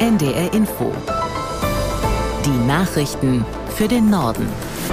NDR Info. Die Nachrichten für den Norden.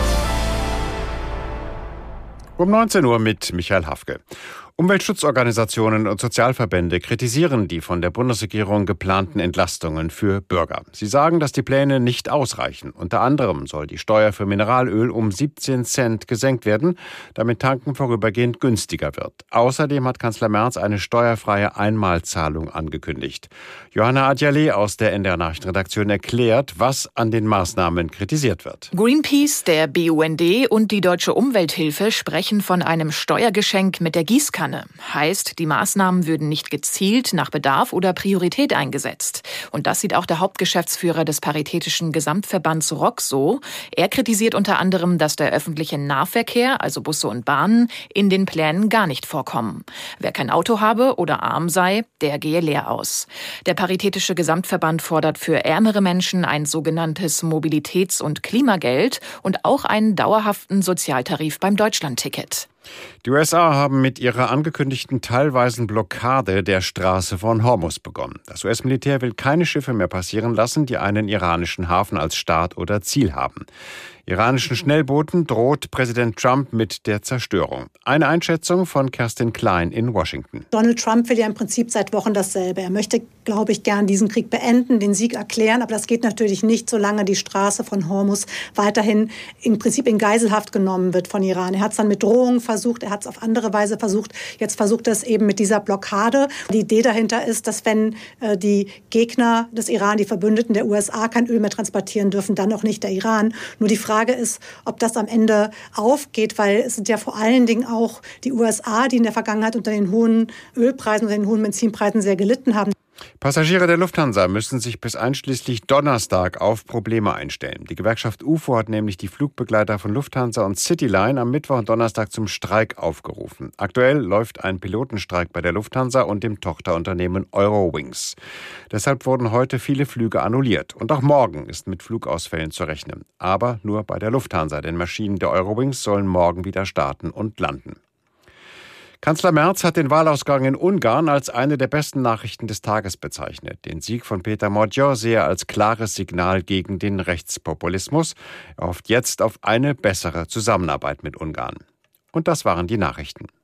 Um 19 Uhr mit Michael Hafke. Umweltschutzorganisationen und Sozialverbände kritisieren die von der Bundesregierung geplanten Entlastungen für Bürger. Sie sagen, dass die Pläne nicht ausreichen. Unter anderem soll die Steuer für Mineralöl um 17 Cent gesenkt werden, damit Tanken vorübergehend günstiger wird. Außerdem hat Kanzler Merz eine steuerfreie Einmalzahlung angekündigt. Johanna Adjale aus der NDR Nachrichtenredaktion erklärt, was an den Maßnahmen kritisiert wird. Greenpeace, der BUND und die Deutsche Umwelthilfe sprechen von einem Steuergeschenk mit der Gießkanne. Heißt, die Maßnahmen würden nicht gezielt nach Bedarf oder Priorität eingesetzt. Und das sieht auch der Hauptgeschäftsführer des Paritätischen Gesamtverbands ROC so. Er kritisiert unter anderem, dass der öffentliche Nahverkehr, also Busse und Bahnen, in den Plänen gar nicht vorkommen. Wer kein Auto habe oder arm sei, der gehe leer aus. Der Paritätische Gesamtverband fordert für ärmere Menschen ein sogenanntes Mobilitäts- und Klimageld und auch einen dauerhaften Sozialtarif beim Deutschlandticket. Die USA haben mit ihrer angekündigten teilweisen Blockade der Straße von Hormuz begonnen. Das US-Militär will keine Schiffe mehr passieren lassen, die einen iranischen Hafen als Start oder Ziel haben. Iranischen Schnellbooten droht Präsident Trump mit der Zerstörung. Eine Einschätzung von Kerstin Klein in Washington. Donald Trump will ja im Prinzip seit Wochen dasselbe. Er möchte, glaube ich, gern diesen Krieg beenden, den Sieg erklären. Aber das geht natürlich nicht, solange die Straße von Hormuz weiterhin im Prinzip in Geiselhaft genommen wird von Iran. Er hat es dann mit Drohungen versucht, er hat es auf andere Weise versucht. Jetzt versucht er es eben mit dieser Blockade. Die Idee dahinter ist, dass wenn die Gegner des Iran, die Verbündeten der USA, kein Öl mehr transportieren dürfen, dann auch nicht der Iran. Nur die Frage ist, ob das am Ende aufgeht, weil es sind ja vor allen Dingen auch die USA, die in der Vergangenheit unter den hohen Ölpreisen und den hohen Benzinpreisen sehr gelitten haben. Passagiere der Lufthansa müssen sich bis einschließlich Donnerstag auf Probleme einstellen. Die Gewerkschaft UFO hat nämlich die Flugbegleiter von Lufthansa und Cityline am Mittwoch und Donnerstag zum Streik aufgerufen. Aktuell läuft ein Pilotenstreik bei der Lufthansa und dem Tochterunternehmen Eurowings. Deshalb wurden heute viele Flüge annulliert. Und auch morgen ist mit Flugausfällen zu rechnen. Aber nur bei der Lufthansa, denn Maschinen der Eurowings sollen morgen wieder starten und landen. Kanzler Merz hat den Wahlausgang in Ungarn als eine der besten Nachrichten des Tages bezeichnet. Den Sieg von Péter Magyar sehe er als klares Signal gegen den Rechtspopulismus. Er hofft jetzt auf eine bessere Zusammenarbeit mit Ungarn. Und das waren die Nachrichten.